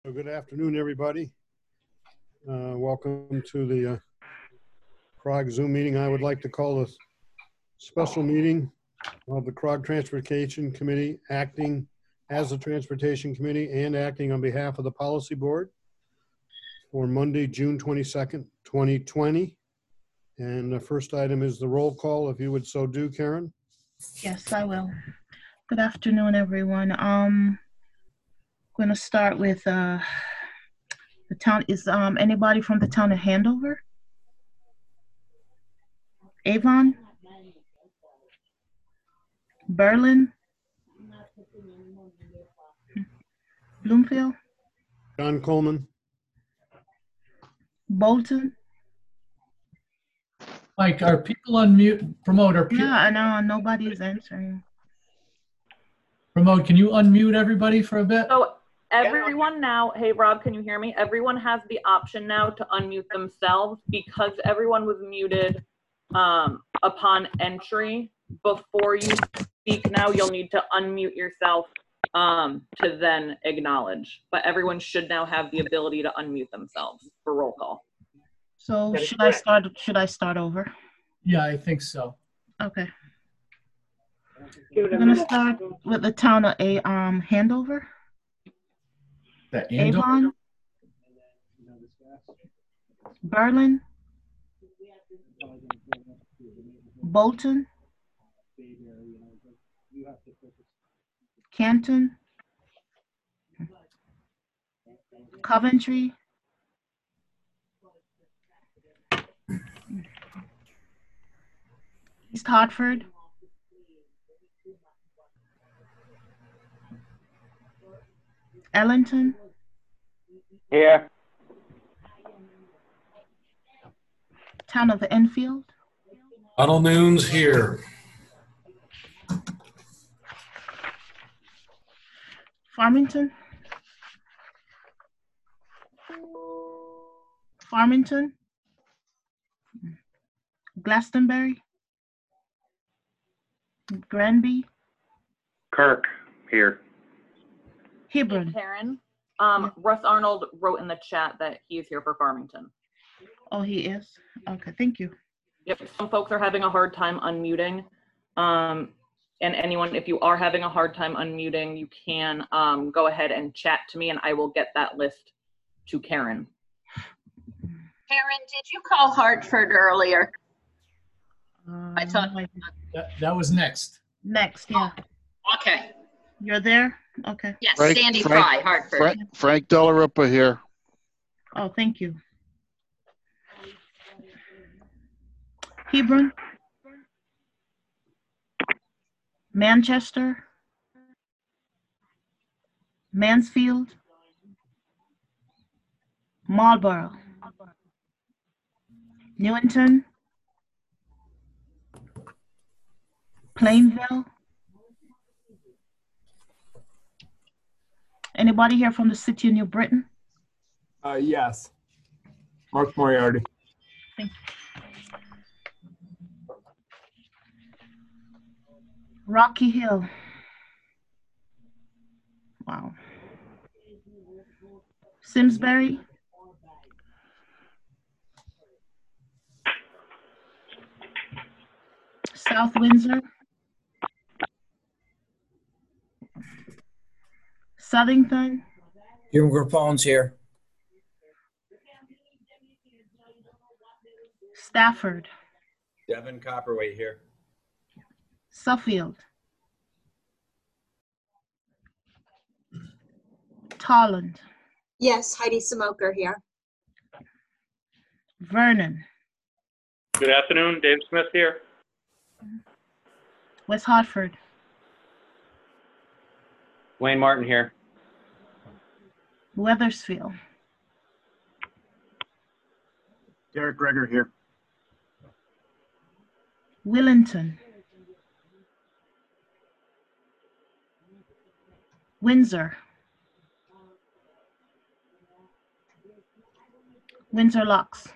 So good afternoon, everybody. Welcome to the CROG Zoom meeting. I would like to call a special meeting of the CROG Transportation Committee, acting as the Transportation Committee and acting on behalf of the Policy Board for Monday, June 22nd, 2020. And the first item is the roll call, if you would so do, Karen. Yes, I will. Good afternoon, everyone. Going to start with the town. Is anybody from the town of Andover? Avon? Berlin? Bloomfield? John Coleman. Bolton? Mike, are people on mute? Promote, Yeah, I know. Nobody is answering. Promote, can you unmute everybody for a bit? So everyone now, hey Rob, can you hear me? Everyone has the option now to unmute themselves because everyone was muted upon entry. Before you speak now, you'll need to unmute yourself to then acknowledge. But everyone should now have the ability to unmute themselves for roll call. So should I start over? Yeah, I think so. Okay. We're gonna start with the town of Andover. That Avon, Berlin, Bolton, Canton, Coventry, East Hartford, Ellington, Here. town of Enfield, Donald Noon's here. Farmington, Glastonbury, Granby, Kirk, here. Hebron. Hey, Karen, Russ Arnold wrote in the chat that he is here for Farmington. Oh, he is? Okay, thank you. Yep, some folks are having a hard time unmuting. And anyone, if you are having a hard time unmuting, you can go ahead and chat to me and I will get that list to Karen. Karen, did you call Hartford earlier? I thought. That was next. Next, yeah. Oh, okay. You're there? Okay. Yes, Sandy Fry, Hartford. Frank Delaripa here. Oh, thank you. Hebron, Manchester, Mansfield, Marlborough, Newington, Plainville. Anybody here from the city of New Britain? Yes. Mark Moriarty. Thank you. Rocky Hill. Wow. Simsbury. South Windsor. Southington. Jim Grapone's here. Stafford. Devin Copperweight here. Suffield. Tolland. Yes, Heidi Smoker here. Vernon. Good afternoon, Dave Smith here. West Hartford. Wayne Martin here. Weathersfield. Derek Greger here. Willington. Windsor. Windsor Locks.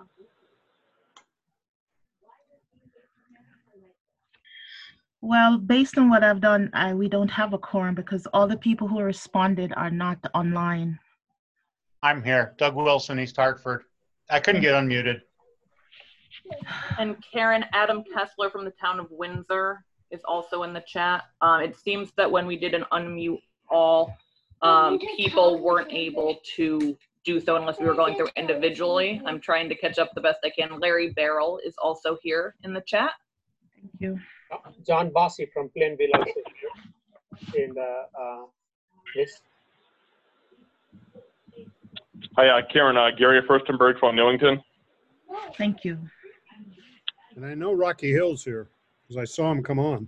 Well, based on what I've done, we don't have a quorum because all the people who responded are not online. I'm here. Doug Wilson, East Hartford. I couldn't get unmuted. And Karen, Adam Kessler from the town of Windsor is also in the chat. It seems that when we did an unmute all, people weren't able to do so unless we were going through individually. I'm trying to catch up the best I can. Larry Barrel is also here in the chat. Thank you. John Bossy from Plainville also here in the list. Hi, Karen. Gary Furstenberg from Newington. Thank you. And I know Rocky Hill's here because I saw him come on.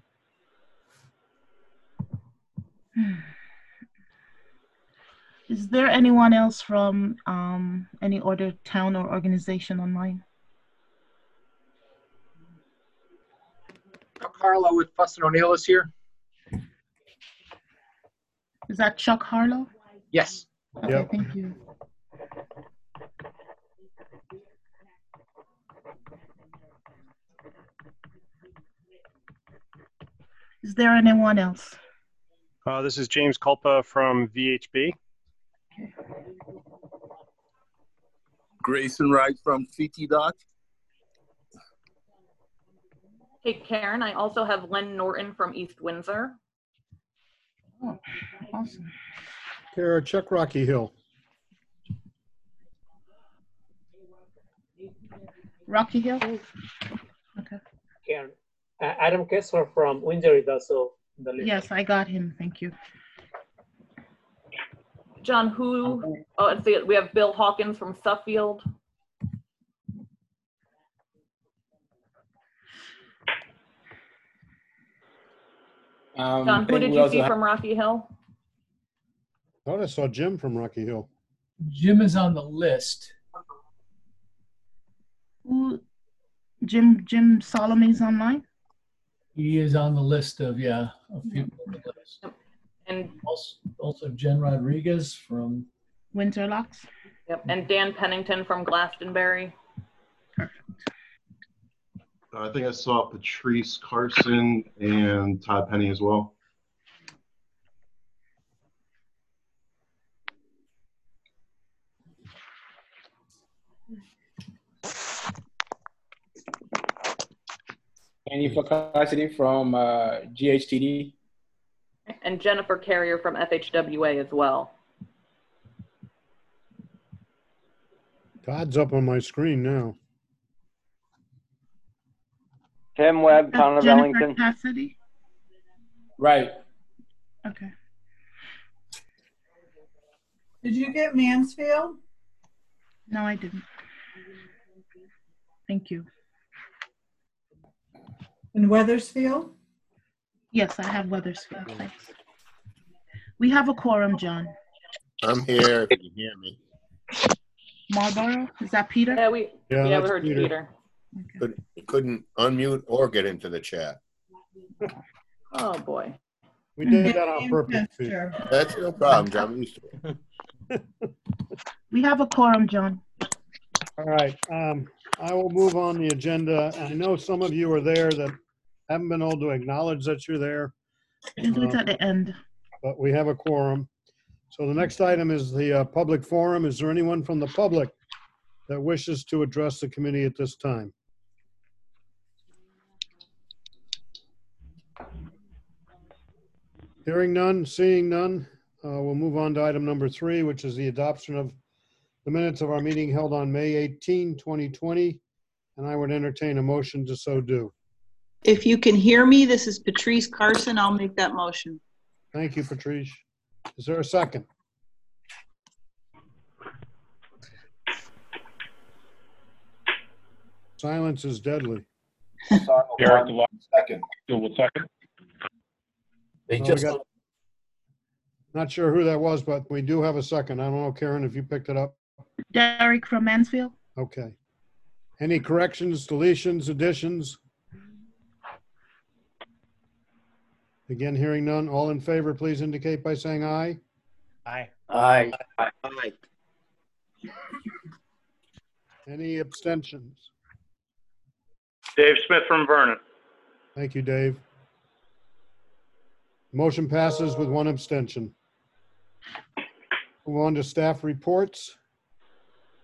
Is there anyone else from any other town or organization online? Chuck Harlow with Fussin O'Neill is here. Is that Chuck Harlow? Yes. Okay, Yep. thank you. Is there anyone else? This is James Culpa from VHB. Grayson Wright from CT-Doc. Hey, Karen, I also have Len Norton from East Windsor. Oh, awesome. Kara, check Rocky Hill. Rocky Hill? Okay. Karen. Adam Kessler from Windsor is also in the list. Yes, I got him. Thank you. John, who? Oh, let's see. We have Bill Hawkins from Suffield. John, who did you see from Rocky Hill? I thought I saw Jim from Rocky Hill. Jim is on the list. Who? Jim Solomon's online? He is on the list of, a few on the list. And also Jen Rodriguez from Winterlocks. Yep, and Dan Pennington from Glastonbury. I think I saw Patrice Carson and Todd Penny as well. Andy Cassidy from GHTD. And Jennifer Carrier from FHWA as well. Todd's up on my screen now. Tim Webb, Town of Jennifer Ellington. Cassidy? Right. Okay. Did you get Mansfield? No, I didn't. Thank you. And Weathersfield? Yes, I have Weathersfield. Thanks. We have a quorum, John. I'm here if you can hear me. Marlboro? Is that Peter? Yeah, we that's heard Peter. Couldn't unmute or get into the chat. Oh boy. We did that on purpose. Peter. That's no problem, John. I'm used to it. We have a quorum, John. All right. I will move on the agenda. I know some of you are there that haven't been able to acknowledge that you're there. We'll do it at the end. But we have a quorum. So the next item is the public forum. Is there anyone from the public that wishes to address the committee at this time? Hearing none, seeing none, we'll move on to item number 3, which is the adoption of the minutes of our meeting held on May 18, 2020, and I would entertain a motion to so do. If you can hear me, this is Patrice Carson. I'll make that motion. Thank you, Patrice. Is there a second? Silence is deadly. Eric, second. Second. They Oh, just, Not sure who that was, but we do have a second. I don't know, Karen, if you picked it up. Derek from Mansfield? Okay. Any corrections, deletions, additions? Again, hearing none. All in favor, please indicate by saying aye. Aye. Aye. Any abstentions? Dave Smith from Vernon. Thank you, Dave. Motion passes with one abstention. Move on to staff reports.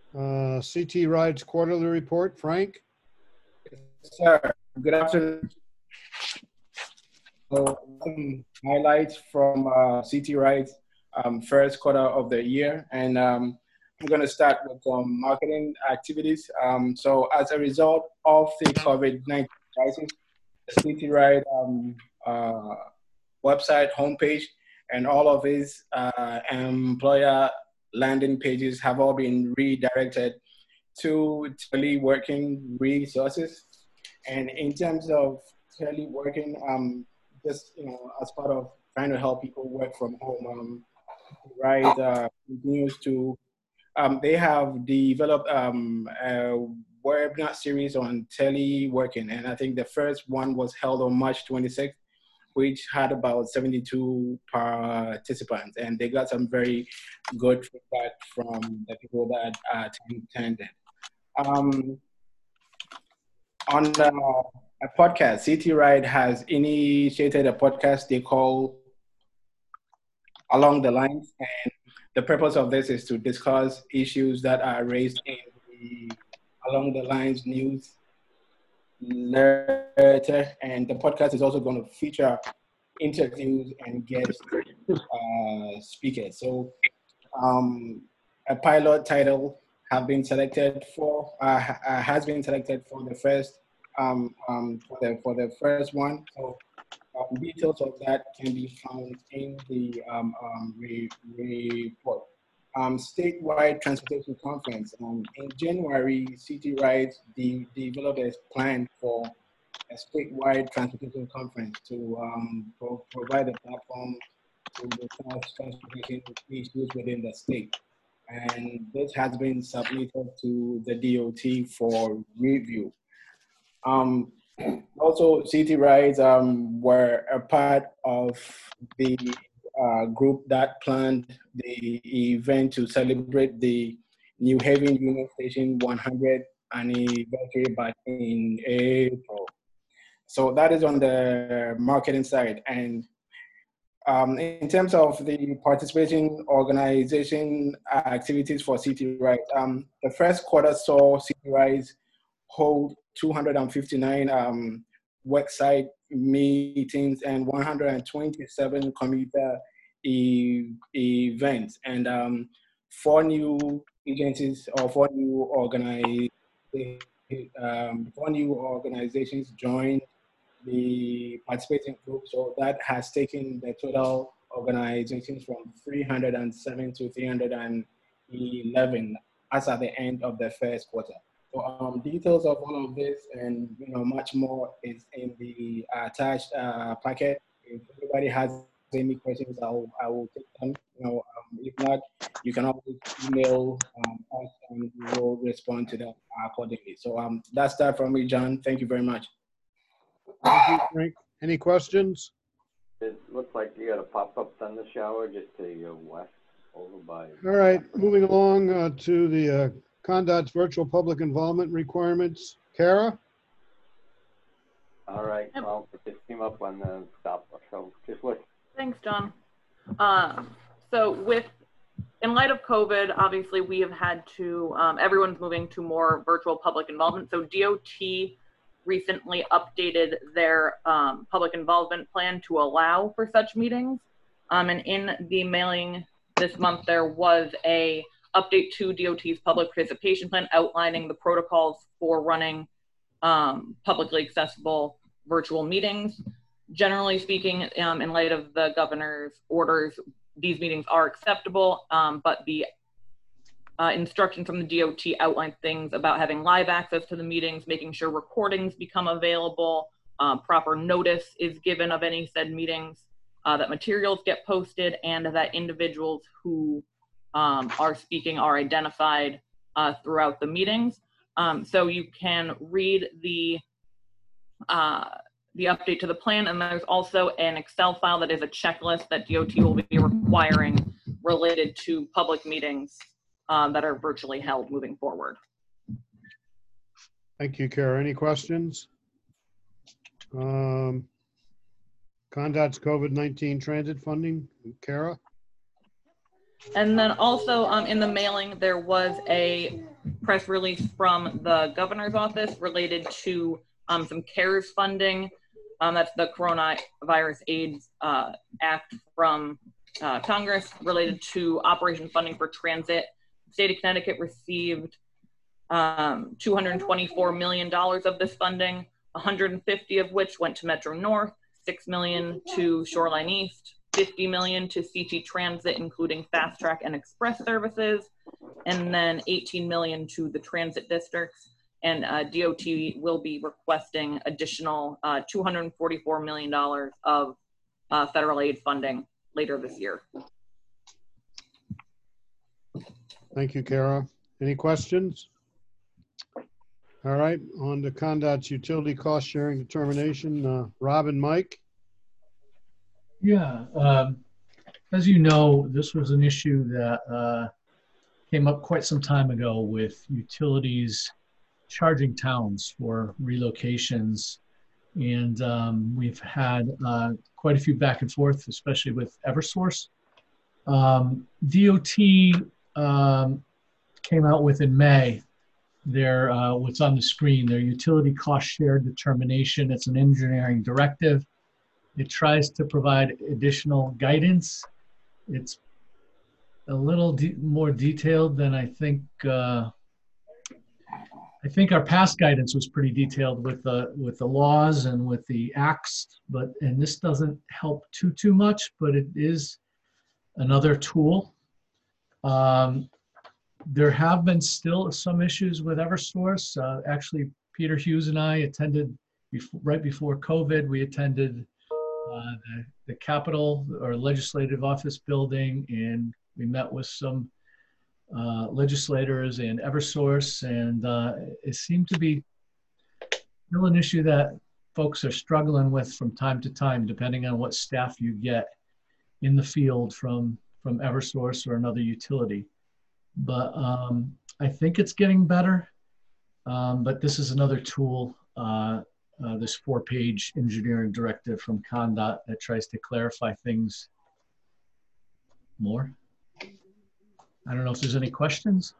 CT Rides quarterly report. Frank? Sir, good afternoon. So, some highlights from CT Rides first quarter of the year, and I'm going to start with marketing activities. So, as a result of the COVID-19 crisis, the CT Ride website homepage and all of its employer landing pages have all been redirected to teleworking resources. And in terms of teleworking, just as part of trying to help people work from home, continues to. They have developed a webinar series on teleworking, and I think the first one was held on March 26th, which had about 72 participants, and they got some very good feedback from the people that attended. On a podcast, CT Ride has initiated a podcast they call Along the Lines, and the purpose of this is to discuss issues that are raised in the Along the Lines news letter, and the podcast is also going to feature interviews and guest speakers. So a pilot title has been selected for the first for the first one. So details of that can be found in the report. Statewide Transportation Conference. In January, CT Rides developed a plan for a statewide transportation conference to provide a platform to discuss transportation issues within the state. And this has been submitted to the DOT for review. Also, CT Rides were a part of the group that planned the event to celebrate the New Haven Union Station 100th anniversary back in April. So that is on the marketing side. And in terms of the participating organization activities for CT Rides, the first quarter saw CT Rides hold 259 website meetings and 127 commuter events, and 4 new agencies or 4 new organizations joined the participating group. So that has taken the total organizations from 307 to 311 as at the end of the first quarter. So details of all of this and much more is in the attached packet. If anybody has any questions, I will take them. If not, you can always email us and we will respond to them accordingly. So that's that from me, John. Thank you very much. Thank you, Frank. Any questions? It looks like you got a pop-up thunder shower just to your west over by. All right, moving along to the CONDOT's virtual public involvement requirements. Kara? All right, well, it just came up on the stop, so just look. Thanks, John. So in light of COVID, obviously we have had to, everyone's moving to more virtual public involvement. So DOT recently updated their public involvement plan to allow for such meetings. And in the mailing this month, there was a update to DOT's public participation plan outlining the protocols for running publicly accessible virtual meetings. Generally speaking, in light of the governor's orders, these meetings are acceptable, but the instructions from the DOT outline things about having live access to the meetings, making sure recordings become available, proper notice is given of any said meetings, that materials get posted, and that individuals who are speaking are identified throughout the meetings. So you can read the update to the plan, and there's also an Excel file that is a checklist that DOT will be requiring related to public meetings that are virtually held moving forward. Thank you, Kara. Any questions? CONDOT's COVID-19 transit funding, Kara? And then also in the mailing, there was a press release from the governor's office related to some CARES funding. That's the Coronavirus AIDS Act from Congress related to operation funding for transit. The state of Connecticut received $224 million of this funding, 150 of which went to Metro North, 6 million to Shoreline East, 50 million to CT Transit, including fast track and express services, and then 18 million to the transit districts. And DOT will be requesting additional $244 million of federal aid funding later this year. Thank you, Kara. Any questions? All right, on to ConnDOT's utility cost sharing determination. Rob and Mike. Yeah, as you know, this was an issue that came up quite some time ago with utilities charging towns for relocations. And we've had quite a few back and forth, especially with Eversource. DOT came out with in May their, what's on the screen, their utility cost share determination. It's an engineering directive. It tries to provide additional guidance. It's a little more detailed than I think our past guidance was pretty detailed with the laws and with the acts, and this doesn't help too much, but it is another tool. There have been still some issues with Eversource. Actually, Peter Hughes and I attended right before COVID. We attended the Capitol or Legislative Office building, and we met with some legislators and Eversource, and it seemed to be still an issue that folks are struggling with from time to time, depending on what staff you get in the field from Eversource or another utility. But I think it's getting better, but this is another tool, this 4-page engineering directive from ConnDOT that tries to clarify things more. I don't know if there's any questions.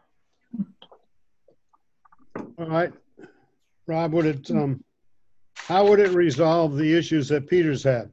All right, Rob, would it, how would it resolve the issues that Peter's had?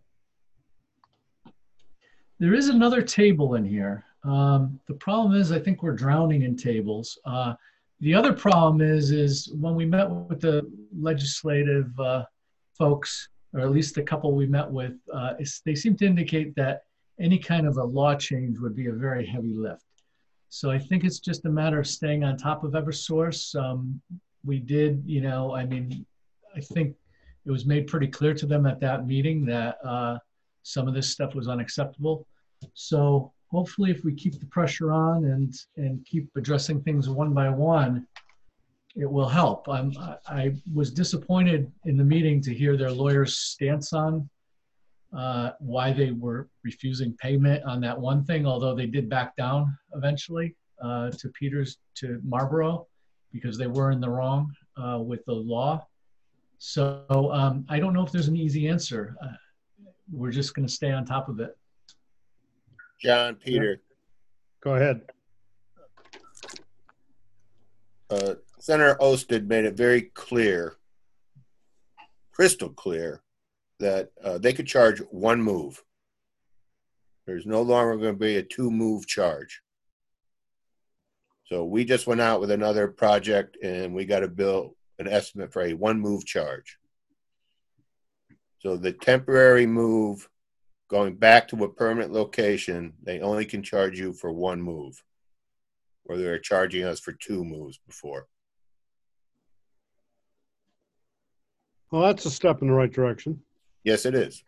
There is another table in here. The problem is, I think we're drowning in tables. The other problem is when we met with the legislative folks, or at least the couple we met with, they seem to indicate that any kind of a law change would be a very heavy lift. So I think it's just a matter of staying on top of Eversource. We did, I think it was made pretty clear to them at that meeting that some of this stuff was unacceptable. So hopefully if we keep the pressure on and keep addressing things one by one, it will help. I was disappointed in the meeting to hear their lawyer's stance on why they were refusing payment on that one thing, although they did back down eventually to Marlboro because they were in the wrong with the law. So I don't know if there's an easy answer. We're just going to stay on top of it. John, Peter. Go ahead. Senator Osted made it very clear, crystal clear, that they could charge one move. There's no longer going to be a 2-move charge. So we just went out with another project and we got to bill an estimate for a 1-move charge. So the temporary move going back to a permanent location, they only can charge you for 1 move, where they were charging us for 2 moves before. Well, that's a step in the right direction. Yes, it is.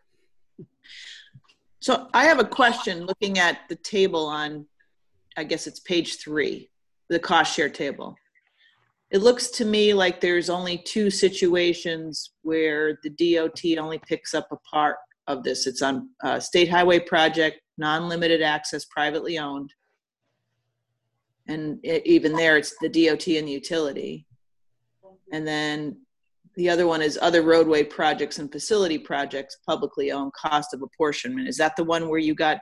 So I have a question looking at the table on, I guess it's page 3, the cost share table. It looks to me like there's only 2 situations where the DOT only picks up a part of this. It's on state highway project, non-limited access, privately owned. And even there, it's the DOT and the utility. And then the other one is other roadway projects and facility projects, publicly owned, cost of apportionment. Is that the one where you got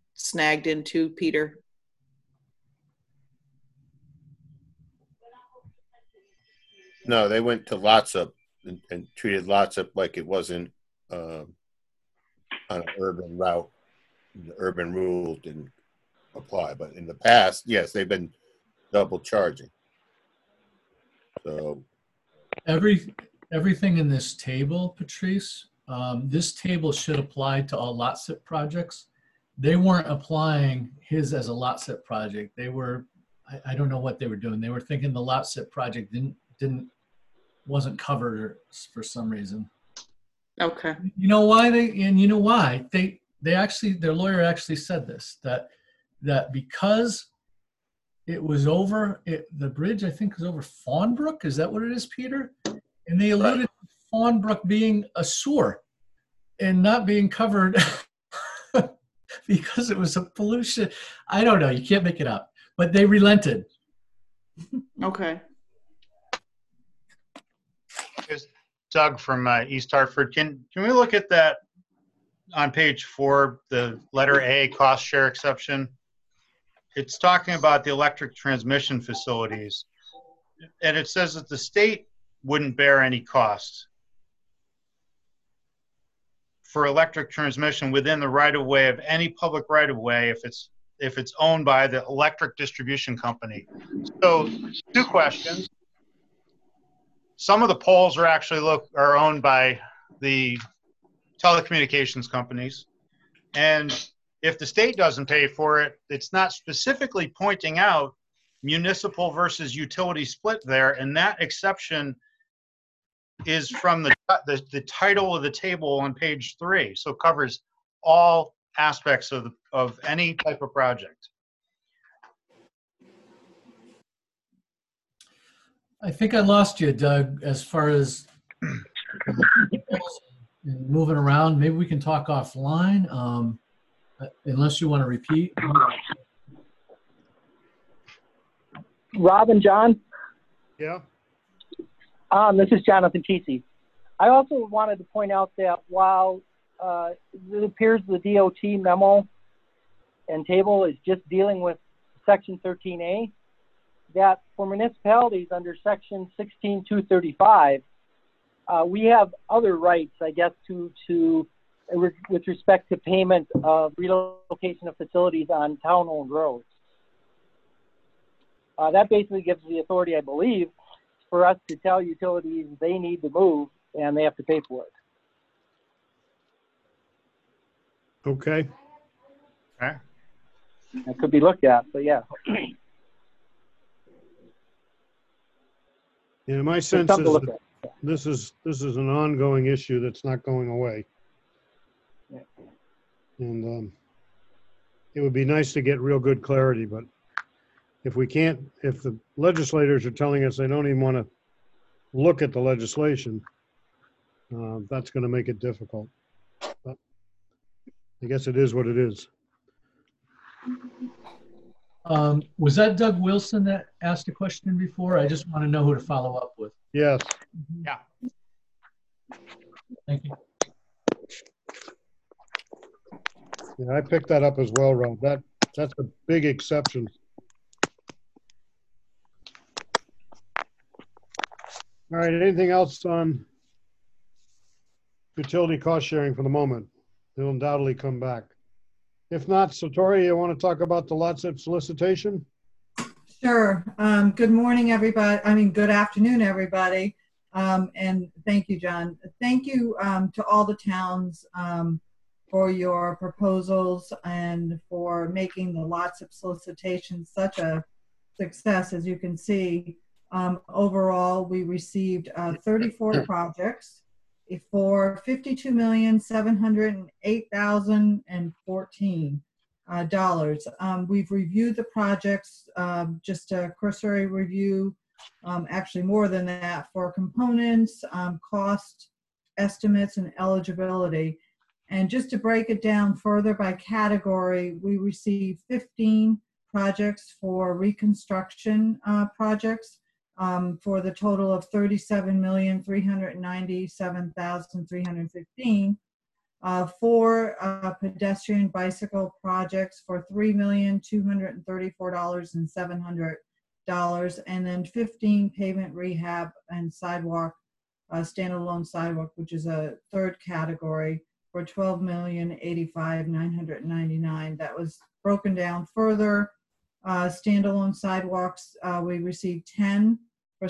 snagged into, Peter? No, they went to Lotsop and treated Lotsop like it wasn't on an urban route. The urban rule didn't apply, but in the past, yes, they've been double charging. So everything in this table, Patrice, this table should apply to all lot SIP projects. They weren't applying his as a lot SIP project. They were, I don't know what they were doing. They were thinking the lot SIP project wasn't covered for some reason. Okay. You know why they actually, their lawyer actually said this, that because it was over, the bridge, I think, is over Fawnbrook. Is that what it is, Peter? And they alluded to Fawnbrook being a sewer and not being covered because it was a pollution. I don't know. You can't make it up. But they relented. Okay. Here's Doug from East Hartford. Can we look at that on page 4, the letter A, cost share exception? It's talking about the electric transmission facilities. And it says that the state wouldn't bear any costs for electric transmission within the right-of-way of any public right-of-way if it's owned by the electric distribution company. So 2 questions. Some of the poles are actually are owned by the telecommunications companies. And if the state doesn't pay for it, it's not specifically pointing out municipal versus utility split there. And that exception is from the title of the table on page 3. So it covers all aspects of any type of project. I think I lost you, Doug, as far as moving around. Maybe we can talk offline, unless you want to repeat. Rob and John? Yeah. This is Jonathan Kesey. I also wanted to point out that while it appears the DOT memo and table is just dealing with Section 13A, that for municipalities under Section 16235, we have other rights, I guess, with respect to payment of relocation of facilities on town-owned roads. That basically gives the authority, I believe, for us to tell utilities they need to move and they have to pay for it. Okay. Okay. That could be looked at, but yeah. Yeah, my sense is that this is an ongoing issue that's not going away. Yeah. And it would be nice to get real good clarity, but if the legislators are telling us they don't even want to look at the legislation, that's going to make it difficult. But I guess it is what it is. Was that Doug Wilson that asked a question before? I just want to know who to follow up with. Yes. Yeah. Thank you. Yeah, I picked that up as well, Rob. That's a big exception. All right, anything else on utility cost sharing for the moment? They'll undoubtedly come back. If not, Satori, you want to talk about the lot SIP solicitation? Sure. Good morning, everybody. Good afternoon, everybody. And thank you, John. Thank you to all the towns for your proposals and for making the lot SIP solicitation such a success. As you can see, overall, we received 34 projects for $52,708,014. We've reviewed the projects, just a cursory review, actually more than that, for components, cost estimates, and eligibility. And just to break it down further by category, we received 15 projects for reconstruction projects, for the total of $37,397,315. 4 pedestrian bicycle projects for $3,234,700. and then 15 pavement rehab and sidewalk, standalone sidewalk, which is a third category, for $12,085,999. That was broken down further. Standalone sidewalks, we received 10 for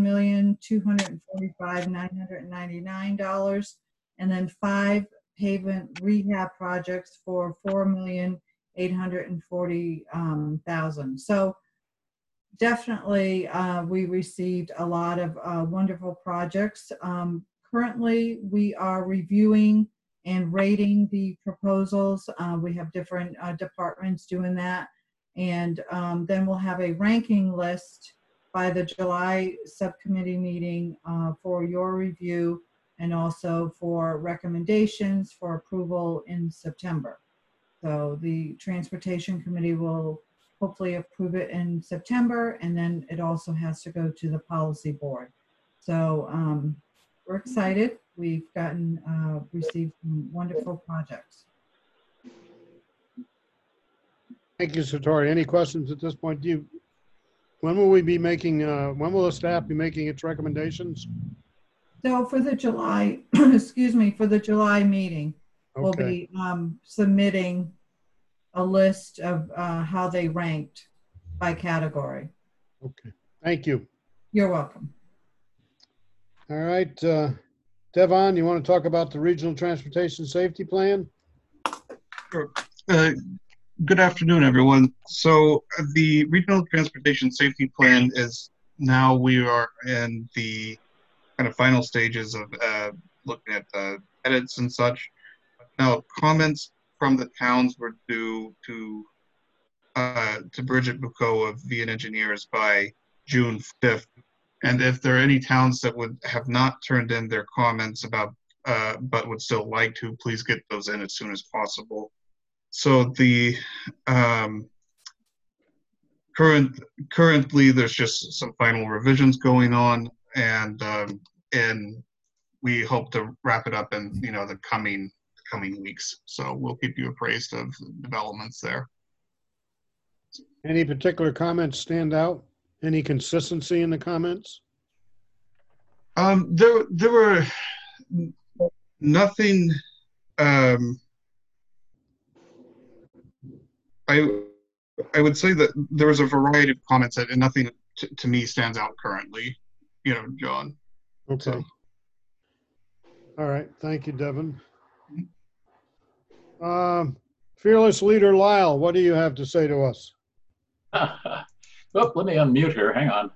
$7,245,999, and then 5 pavement rehab projects for $4,840,000. So definitely, we received a lot of wonderful projects. Currently, we are reviewing and rating the proposals. We have different departments doing that. And then we'll have a ranking list by the July subcommittee meeting for your review, and also for recommendations for approval in September. So the Transportation Committee will hopefully approve it in September, and then it also has to go to the Policy Board. So we're excited. We've received some wonderful projects. Thank you, Satori. Any questions at this point? When will we be making, when will the staff be making its recommendations? So for the July, excuse me, for the July meeting, we'll be submitting a list of how they ranked by category. Okay, thank you. You're welcome. All right, Devon, you want to talk about the Regional Transportation Safety Plan? Sure. Good afternoon, everyone. So the Regional Transportation Safety Plan is now, we are in the kind of final stages of looking at the edits and such. Now, comments from the towns were due to Bridget Bucco of VN Engineers by June 5th. And if there are any towns that would have not turned in their comments about, but would still like to, please get those in as soon as possible. So the currently there's just some final revisions going on, and we hope to wrap it up in the coming weeks. So we'll keep you appraised of developments there. Any particular comments stand out? Any consistency in the comments? There were nothing. I would say that there was a variety of comments and nothing to me stands out currently, John. Okay. So. All right. Thank you, Devin. Fearless Leader Lyle, what do you have to say to us? Well, let me unmute here. Hang on.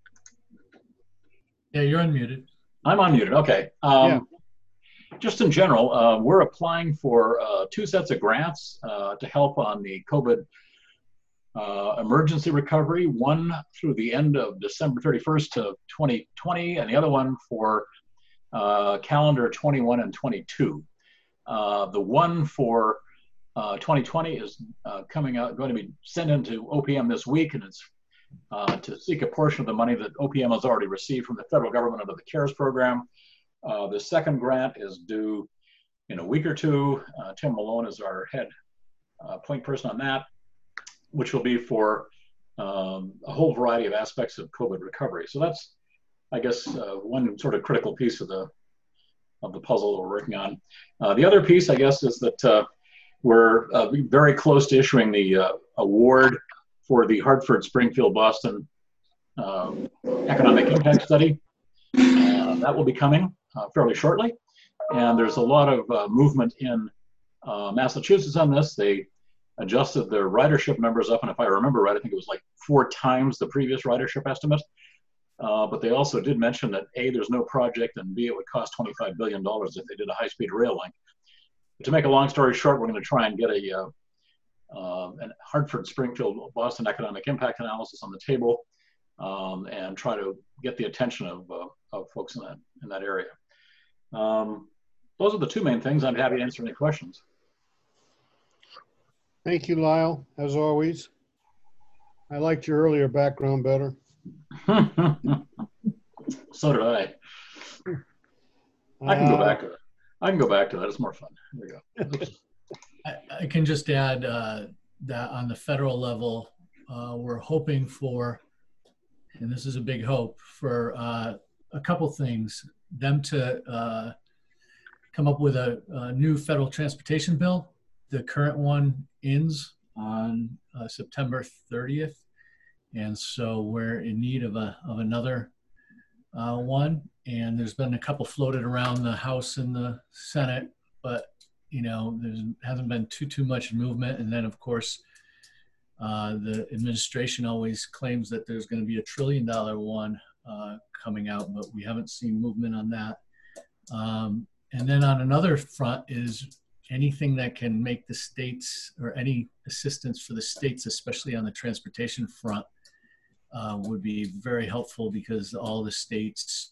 Yeah, you're unmuted. I'm unmuted. Okay. Just in general, we're applying for 2 sets of grants to help on the COVID emergency recovery, one through the end of December 31st of 2020, and the other one for calendar 21 and 22. The one for 2020 is going to be sent into OPM this week, and it's to seek a portion of the money that OPM has already received from the federal government under the CARES program. The second grant is due in a week or two. Tim Malone is our head point person on that, which will be for a whole variety of aspects of COVID recovery. So that's, I guess, one sort of critical piece of the puzzle that we're working on. The other piece, I guess, is that we're very close to issuing the award for the Hartford, Springfield, Boston economic impact study. That will be coming fairly shortly. And there's a lot of movement in Massachusetts on this. They adjusted their ridership numbers up, and if I remember right, I think it was like 4 times the previous ridership estimate. But they also did mention that A, there's no project, and B, it would cost $25 billion if they did a high-speed rail link. But to make a long story short, we're going to try and get an Hartford, Springfield, Boston economic impact analysis on the table, and try to get the attention of folks in that area. Those are the 2 main things. I'm happy to answer any questions. Thank you, Lyle, as always. I liked your earlier background better. So did I. I can go back to it. I can go back to that. It's more fun. There we go. I can just add that on the federal level, we're hoping for and this is a big hope, for a couple things. Them to come up with a new federal transportation bill. The current one ends on September 30th. And so we're in need of another one. And there's been a couple floated around the House and the Senate, but there hasn't been too much movement. And then of course, the administration always claims that there's going to be $1 trillion one coming out, but we haven't seen movement on that. And then on another front is anything that can make the states, or any assistance for the states, especially on the transportation front, would be very helpful, because all the states'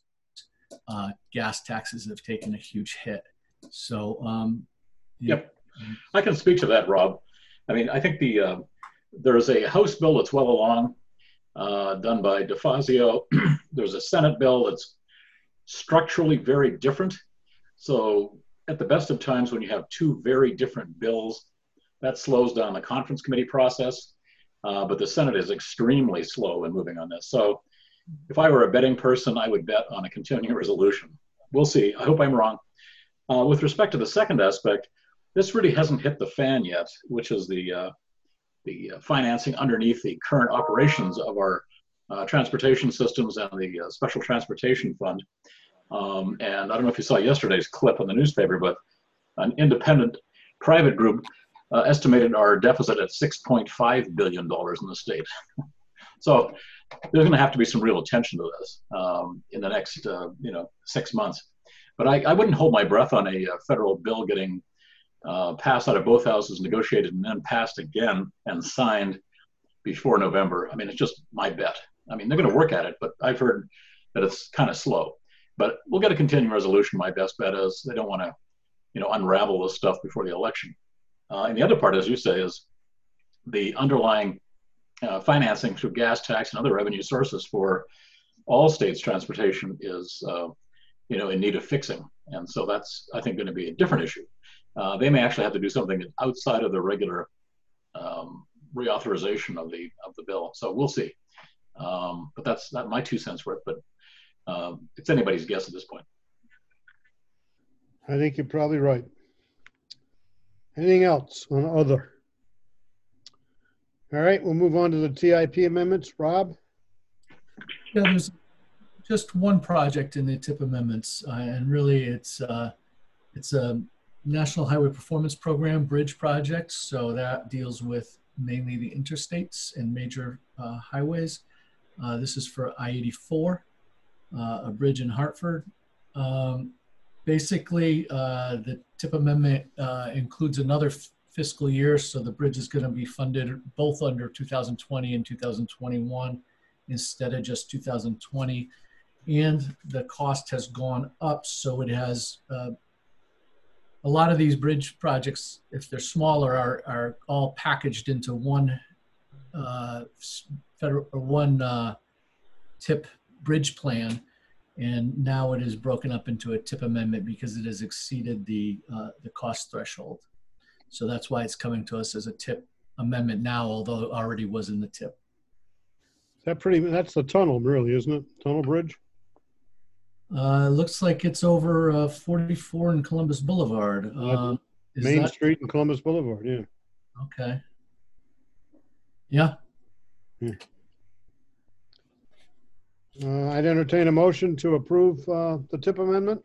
gas taxes have taken a huge hit. So, Yep, I can speak to that, Rob. I mean, I think there's a House bill that's well along, done by DeFazio. There's a Senate bill that's structurally very different. So at the best of times, when you have two very different bills, that slows down the conference committee process. But the Senate is extremely slow in moving on this. So if I were a betting person, I would bet on a continuing resolution. We'll see. I hope I'm wrong. With respect to the second aspect, this really hasn't hit the fan yet, which is the financing underneath the current operations of our transportation systems and the Special Transportation Fund. And I don't know if you saw yesterday's clip in the newspaper, but an independent private group estimated our deficit at $6.5 billion in the state. So there's going to have to be some real attention to this in the next 6 months. But I wouldn't hold my breath on a federal bill getting passed out of both houses, negotiated, and then passed again and signed before November. I mean, it's just my bet. I mean, they're going to work at it, but I've heard that it's kind of slow. But we'll get a continuing resolution. My best bet is they don't want to, unravel this stuff before the election. And the other part, as you say, is the underlying financing through gas tax and other revenue sources for all states' transportation is, in need of fixing. And so that's, I think, going to be a different issue. They may actually have to do something outside of the regular reauthorization of the bill. So we'll see. But that's not my 2 cents worth. But it's anybody's guess at this point. I think you're probably right. Anything else on other? All right, we'll move on to the TIP amendments. Rob? Yeah, there's just one project in the TIP amendments, and really it's a National Highway Performance Program bridge project. So that deals with mainly the interstates and major highways. This is for I-84. A bridge in Hartford. Basically, the TIP amendment includes another fiscal year, so the bridge is going to be funded both under 2020 and 2021 instead of just 2020. And the cost has gone up, so it has a lot of these bridge projects, if they're smaller, are all packaged into one TIP bridge plan, and now it is broken up into a TIP amendment because it has exceeded the cost threshold. So that's why it's coming to us as a TIP amendment now, although it already was in the TIP. That's the tunnel, really, isn't it? Tunnel bridge? Looks like it's over 44 and Columbus Boulevard. Main Street and Columbus Boulevard, yeah. Okay. Yeah. I'd entertain a motion to approve the TIP amendment.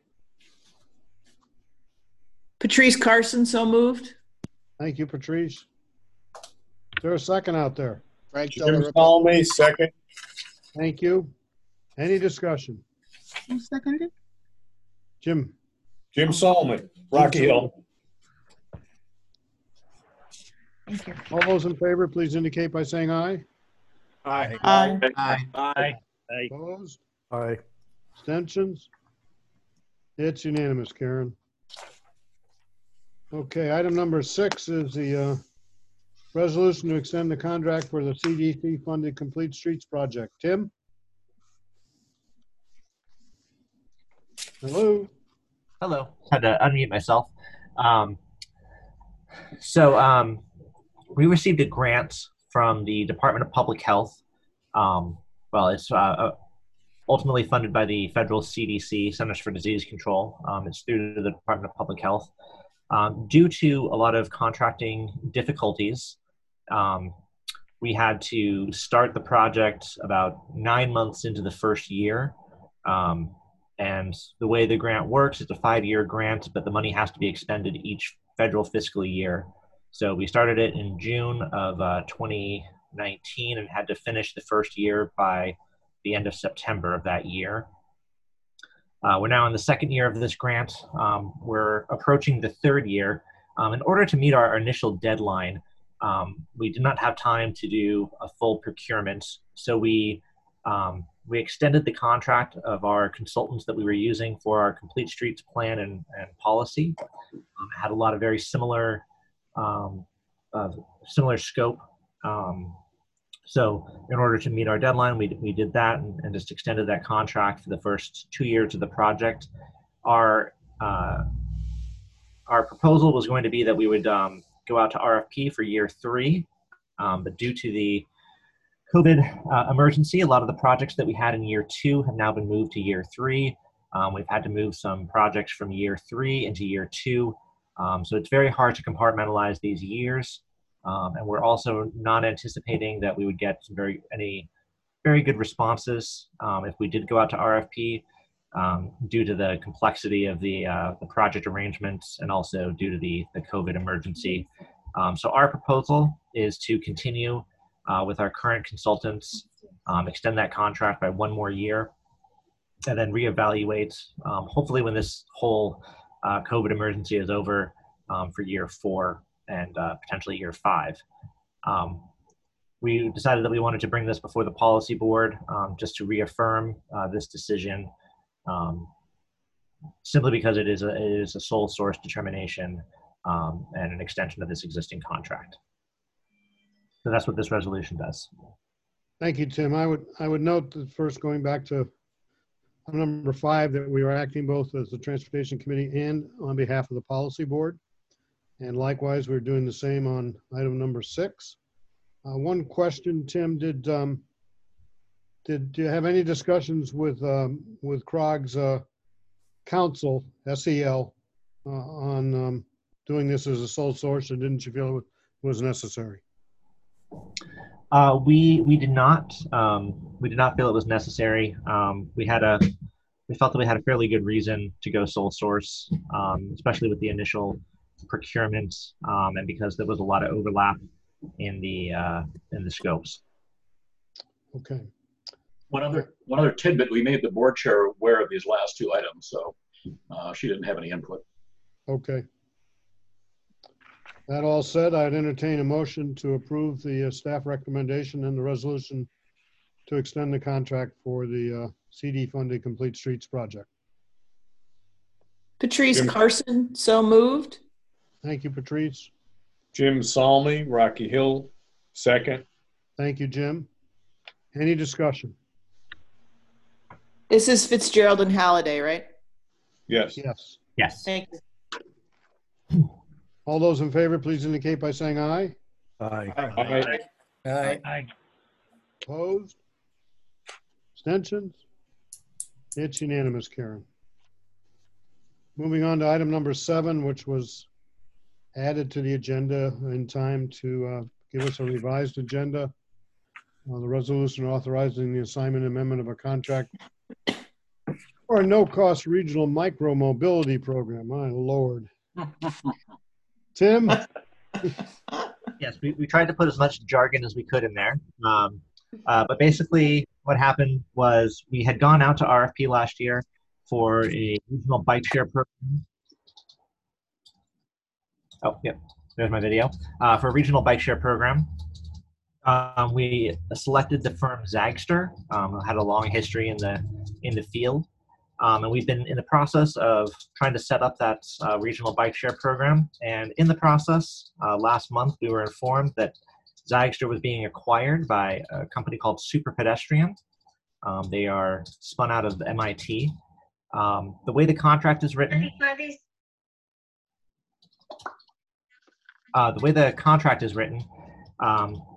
Patrice Carson, so moved. Thank you, Patrice. Is there a second out there? Frank Salmi, second. Thank you. Any discussion? Who seconded? Jim. Jim Salmi, Rocky Hill. Thank you. All those in favor, please indicate by saying aye. Aye. Aye. Aye. Aye. Opposed? Aye. Abstentions? It's unanimous, Karen. Okay, item number 6 is the resolution to extend the contract for the CDC-funded Complete Streets project. Tim? Hello? Hello. Had to unmute myself. We received a grant from the Department of Public Health well, it's ultimately funded by the federal CDC, Centers for Disease Control. It's through the Department of Public Health. Due to a lot of contracting difficulties, we had to start the project about 9 months into the first year. And the way the grant works, it's a 5-year grant, but the money has to be expended each federal fiscal year. So we started it in June of 2019 and had to finish the first year by the end of September of that year. We're now in the second year of this grant. We're approaching the third year. In order to meet our initial deadline, we did not have time to do a full procurement. So we extended the contract of our consultants that we were using for our Complete Streets plan and policy. It had a lot of very similar scope. So in order to meet our deadline, we did that and just extended that contract for the first 2 years of the project. Our proposal was going to be that we would go out to RFP for year 3, but due to the COVID emergency, a lot of the projects that we had in year 2 have now been moved to year 3. We've had to move some projects from year 3 into year 2. So it's very hard to compartmentalize these years. And we're also not anticipating that we would get any very good responses if we did go out to RFP due to the complexity of the project arrangements and also due to the COVID emergency. So our proposal is to continue with our current consultants, extend that contract by 1 more year, and then reevaluate, hopefully when this whole COVID emergency is over, for year 4 and potentially year 5. We decided that we wanted to bring this before the policy board just to reaffirm this decision, simply because it is a sole source determination and an extension of this existing contract. So that's what this resolution does. Thank you, Tim. I would note that first, going back to number 5, that we are acting both as the Transportation Committee and on behalf of the Policy Board. And likewise, we're doing the same on item number 6. One question, Tim, did you have any discussions with CROG's council, SEL, on doing this as a sole source, or didn't you feel it was necessary? We did not. We did not feel it was necessary. We felt that we had a fairly good reason to go sole source, especially with the initial procurement, and because there was a lot of overlap in the scopes. Okay. One other tidbit: we made the board chair aware of these last 2 items, so she didn't have any input. Okay. That all said, I'd entertain a motion to approve the staff recommendation and the resolution to extend the contract for the CD-funded Complete Streets project. Patrice Carson, so moved. Thank you, Patrice. Jim Salmi, Rocky Hill, second. Thank you, Jim. Any discussion? This is Fitzgerald and Halliday, right? Yes. Yes. Yes. Thank you. All those in favor, please indicate by saying aye. Aye. Aye. Aye. Aye. Opposed? Abstentions? It's unanimous, Karen. Moving on to item number 7, which was added to the agenda in time to give us a revised agenda. The resolution authorizing the assignment and amendment of a contract for a no-cost regional micro-mobility program. My Lord. Tim? Yes, we tried to put as much jargon as we could in there. But basically what happened was we had gone out to RFP last year for a regional bike share program. Oh, yep, there's my video. For a regional bike share program. We selected the firm Zagster, had a long history in the field. And we've been in the process of trying to set up that regional bike share program. And in the process, last month, we were informed that Zagster was being acquired by a company called Super Pedestrian. They are spun out of MIT. The way the contract is written,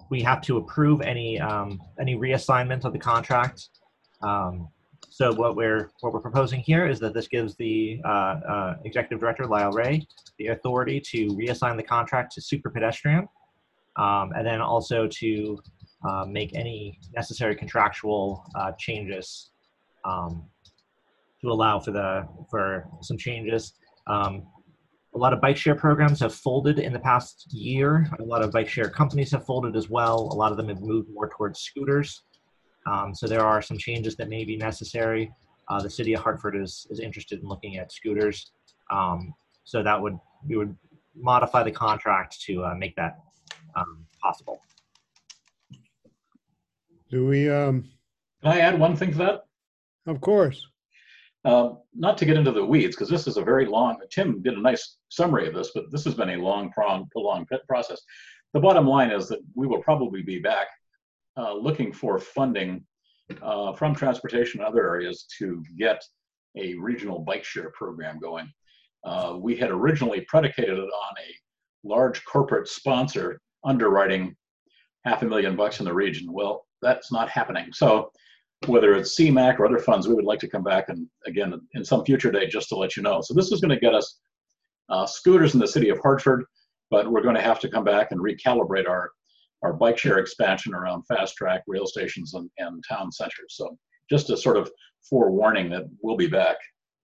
we have to approve any reassignment of the contract. So what we're proposing here is that this gives the executive director Lyle Ray the authority to reassign the contract to Super Pedestrian, and then also to make any necessary contractual changes to allow for some changes. A lot of bike share programs have folded in the past year. A lot of bike share companies have folded as well. A lot of them have moved more towards scooters. So there are some changes that may be necessary. The city of Hartford is interested in looking at scooters. So that we would modify the contract to make that possible. Do we? Can I add one thing to that? Of course. Not to get into the weeds, because this is a very long, Tim did a nice summary of this, but this has been a long, prolonged process. The bottom line is that we will probably be back looking for funding from transportation and other areas to get a regional bike share program going. We had originally predicated it on a large corporate sponsor underwriting $500,000 in the region. Well, that's not happening. So whether it's CMAQ or other funds, we would like to come back and again in some future date just to let you know. So this is going to get us scooters in the city of Hartford, but we're going to have to come back and recalibrate our bike share expansion around fast track rail stations and town centers. So just a sort of forewarning that we'll be back.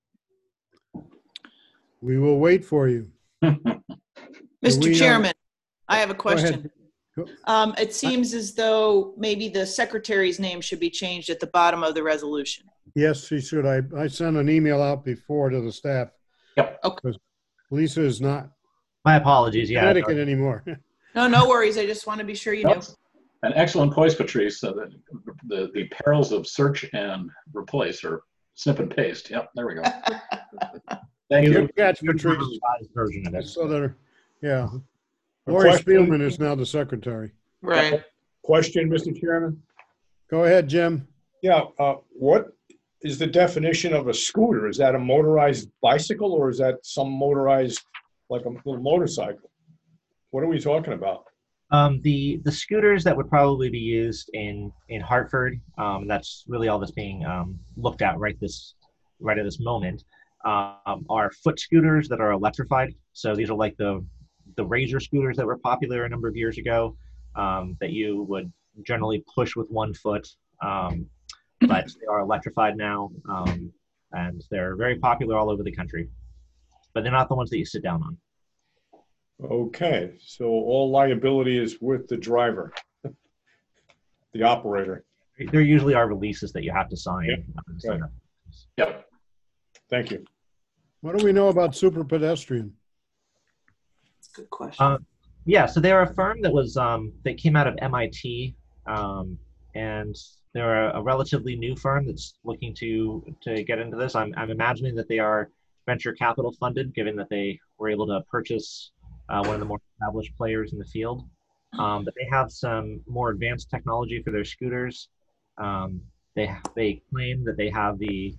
We will wait for you. Mr. Chairman, I have a question. Go ahead. It seems as though maybe the secretary's name should be changed at the bottom of the resolution. Yes, she should. I sent an email out before to the staff. Yep. Okay. Lisa is not My apologies. Yeah. Connecticut anymore. No worries. I just want to be sure you knew. An excellent poise, Patrice. The perils of search and replace or snip and paste. Yep, there we go. Thank you. Good catch, Patrice. Version of it. So that, yeah. A Lori question? Spielman is now the secretary. Right. Question, Mr. Chairman? Go ahead, Jim. Yeah, what is the definition of a scooter? Is that a motorized bicycle or is that some motorized, like a little motorcycle? What are we talking about? The scooters that would probably be used in Hartford, that's really all that's being looked at right at this moment, are foot scooters that are electrified. So these are like the Razor scooters that were popular a number of years ago, that you would generally push with one foot, but they are electrified now, and they're very popular all over the country. But they're not the ones that you sit down on. Okay, so all liability is with the driver, the operator. There usually are releases that you have to sign. Right. Yep. Thank you. What do we know about Super Pedestrian? Good question. Yeah, so they're a firm that was that came out of MIT, and they're a relatively new firm that's looking to get into this. I'm imagining that they are venture capital funded, given that they were able to purchase one of the more established players in the field. But they have some more advanced technology for their scooters. They claim that they have the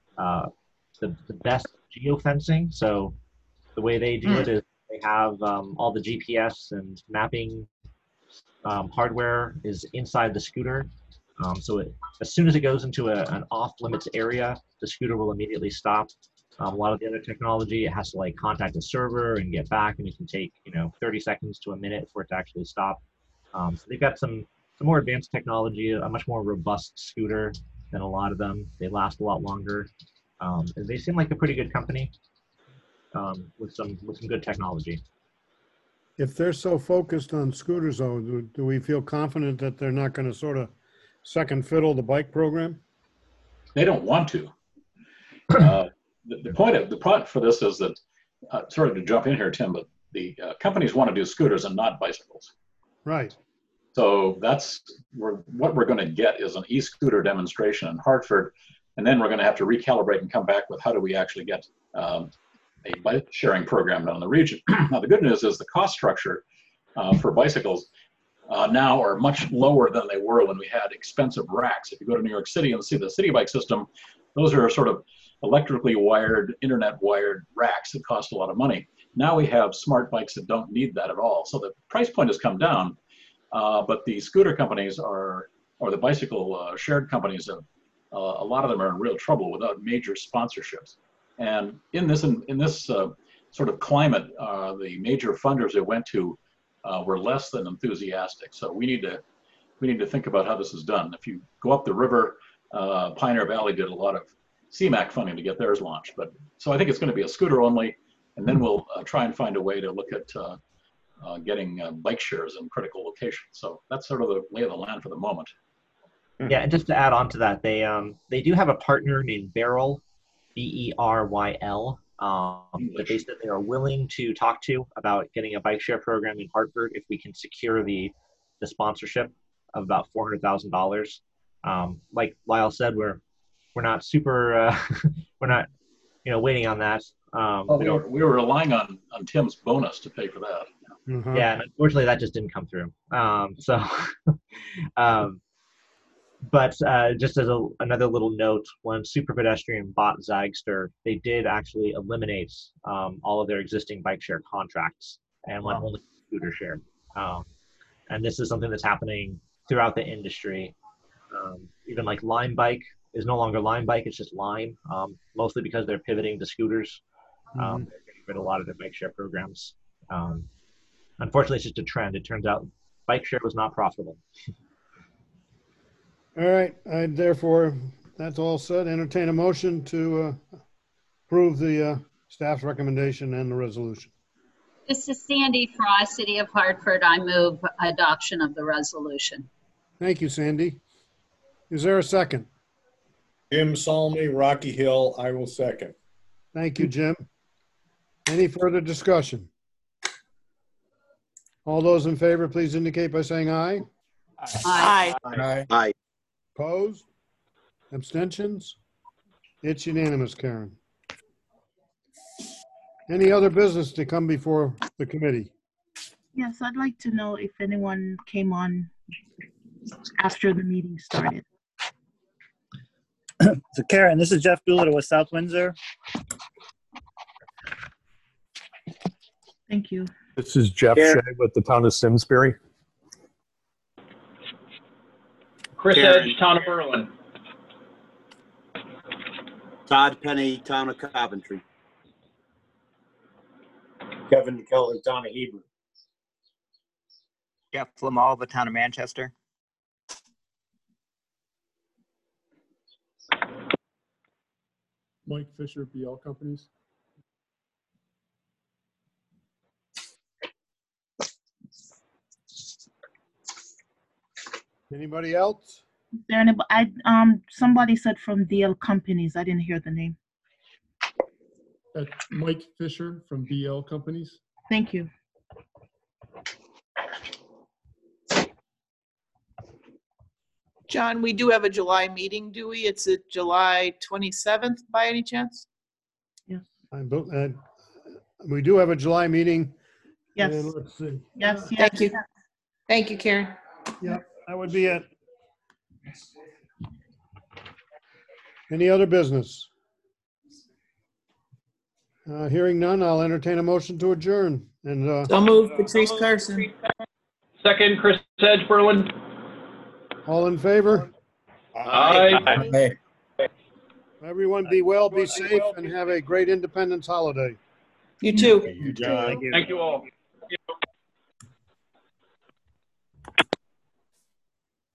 best geofencing. So the way they do it is they have all the GPS and mapping hardware is inside the scooter. So as soon as it goes into an off-limits area, the scooter will immediately stop. A lot of the other technology, it has to like contact a server and get back, and it can take 30 seconds to a minute for it to actually stop. So they've got some more advanced technology, a much more robust scooter than a lot of them. They last a lot longer. They seem like a pretty good company with some good technology. If they're so focused on scooters, though, do we feel confident that they're not going to sort of second fiddle the bike program? They don't want to. The point for this is that, sort of to jump in here, Tim, but the companies want to do scooters and not bicycles. Right. So what we're going to get is an e-scooter demonstration in Hartford, and then we're going to have to recalibrate and come back with how do we actually get a bike sharing program down in the region. Now, the good news is the cost structure for bicycles now are much lower than they were when we had expensive racks. If you go to New York City and see the city bike system, those are sort of electrically wired, internet wired racks that cost a lot of money. Now we have smart bikes that don't need that at all. So the price point has come down, But the scooter companies or the bicycle shared companies, a lot of them are in real trouble without major sponsorships. And in this sort of climate, the major funders they went to were less than enthusiastic. So we need to think about how this is done. If you go up the river, Pioneer Valley did a lot of CMAQ funding to get theirs launched. But so I think it's going to be a scooter only, and then we'll try and find a way to look at getting bike shares in critical locations. So that's sort of the lay of the land for the moment. Yeah, and just to add on to that, they do have a partner named Beryl, Beryl, that they said they are willing to talk to about getting a bike share program in Hartford if we can secure the sponsorship of about $400,000. Like Lyle said, we're not super we're not waiting on that. We were relying on Tim's bonus to pay for that. Yeah, and unfortunately that just didn't come through. But just as another little note, when Super Pedestrian bought Zagster, they did actually eliminate all of their existing bike share contracts and went only scooter share. And this is something that's happening throughout the industry. Even like Lime Bike is no longer Lime Bike, it's just Lime, mostly because they're pivoting to scooters. They're getting rid of a lot of their bike share programs. Unfortunately, it's just a trend. It turns out bike share was not profitable. All right, I therefore, that's all said. Entertain a motion to approve the staff's recommendation and the resolution. This is Sandy Frost, City of Hartford. I move adoption of the resolution. Thank you, Sandy. Is there a second? Jim Salmi, Rocky Hill, I will second. Thank you, Jim. Any further discussion? All those in favor, please indicate by saying aye. Aye. Aye. Opposed? Abstentions? It's unanimous, Karen. Any other business to come before the committee? Yes, I'd like to know if anyone came on after the meeting started. So Karen, this is Jeff Doolittle with South Windsor. Thank you. This is Jeff Shea with the town of Simsbury. Chris Edge, Town of Berlin. Todd Penny, Town of Coventry. Kevin Kelly, Town of Hebron. Jeff Lamal, the Town of Manchester. Mike Fisher, BL Companies. Anybody else? Is there anybody? Somebody said from DL Companies. I didn't hear the name. Mike Fisher from BL Companies. Thank you. John, we do have a July meeting, do we? It's a July 27th by any chance? Yes. We do have a July meeting. Yes. And let's see. Yes. Thank you. Thank you, Karen. Yep, that would be it. Any other business? Hearing none, I'll entertain a motion to adjourn. And so move, Patrice Carson. Second, Chris Edge, Berlin. All in favor? Aye. Everyone be well, be safe, and have a great Independence holiday. You too. Thank you all.